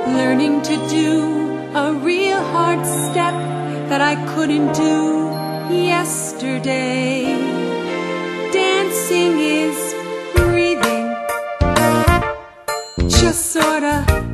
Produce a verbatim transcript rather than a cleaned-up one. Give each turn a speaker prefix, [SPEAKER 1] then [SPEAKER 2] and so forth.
[SPEAKER 1] learning to do a real hard step that I couldn't do yesterday. Dancing is breathing, just sorta